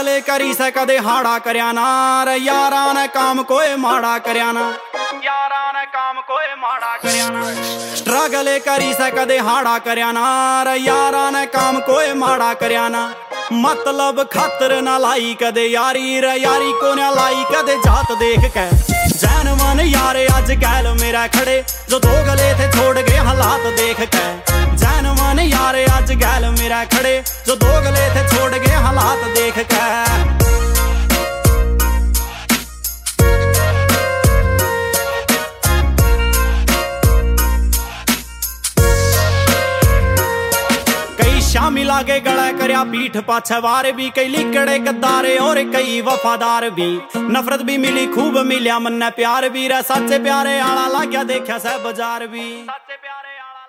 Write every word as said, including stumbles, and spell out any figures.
struggle करी से कदे हाड़ा करया ना रे यारा ने काम कोई माड़ा करया ना यारा ने काम कोई माड़ा करया ना स्ट्रगल करी से कदे हाड़ा करया ना रे यारा ने काम कोई माड़ा करया ना मतलब खातर ना लाई कदे यारी रे यारी को ना लाई कदे जात देख के जैन मन यारे आज गैल मेरा खड़े जो दो गले थे छोड़ गए हालात देख के जैन मन यारे आज गैल मेरा खड़े जो दो गले थे छोड़ गए हालात देख के शामिल आगे गला करया पीठ पाछे वार भी कई लिकड़े गद्दारे और कई वफादार भी नफरत भी मिली खूब मिलिया मन प्यार भी रे सच्चे प्यारे आला लाग्या देखा से बाजार भी सच्चे प्यारे आला